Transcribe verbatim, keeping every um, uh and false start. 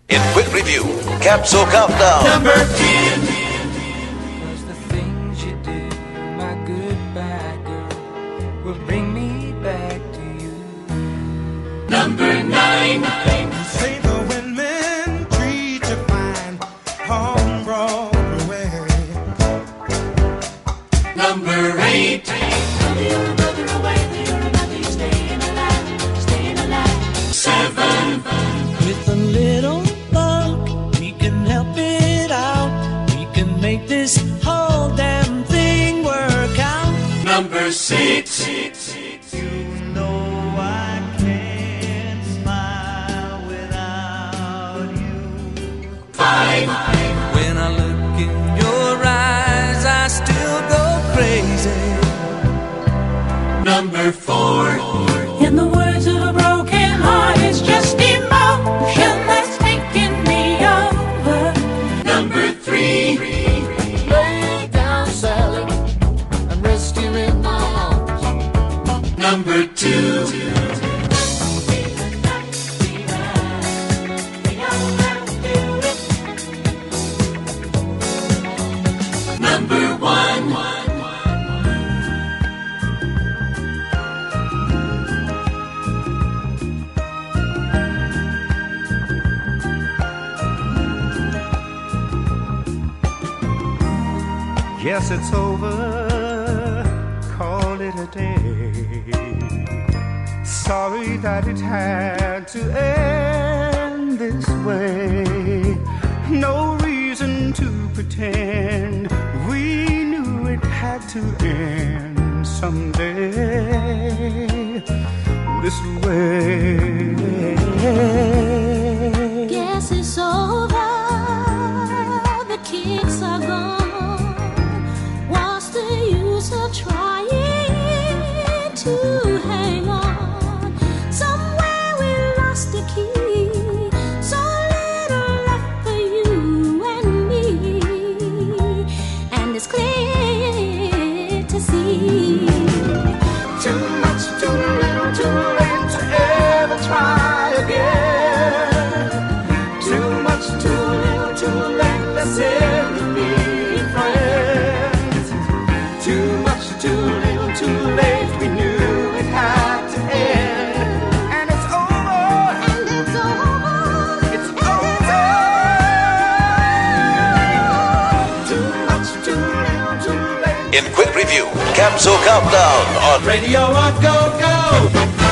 In quick review, Capsule Countdown. Number ten. Cause the things you do, my goodbye girl, will bring me back to you. Number nine. Say the women treat you fine on Broadway. Number eight. Seven. With a little luck, we can help it out. We can make this whole damn thing work out. Number six. You know I can't smile without you. Five. When I look in your eyes, I still go crazy. Number four. In the words of a broken heart, it's just emotion that's taking me over. Number three. Lay down, Sally, and rest here in my arms. Number two. Number one. Yes, it's over, call it a day. Sorry that it had to end this way. No reason to pretend, we knew it had to end someday this way. Guess it's over, the kicks are gone. What's the use of trying to hang on? Somewhere we lost the key, so little left for you and me, and it's clear to see. Too much, too little, too late to ever try again. Too much, too little, too late, let's ever be friends. Too much, too little, too late, we knew it had to end. And it's over, And it's over, it's over. Too much, too little, too late. In quick review, Capsule Countdown on Radio on Go Go.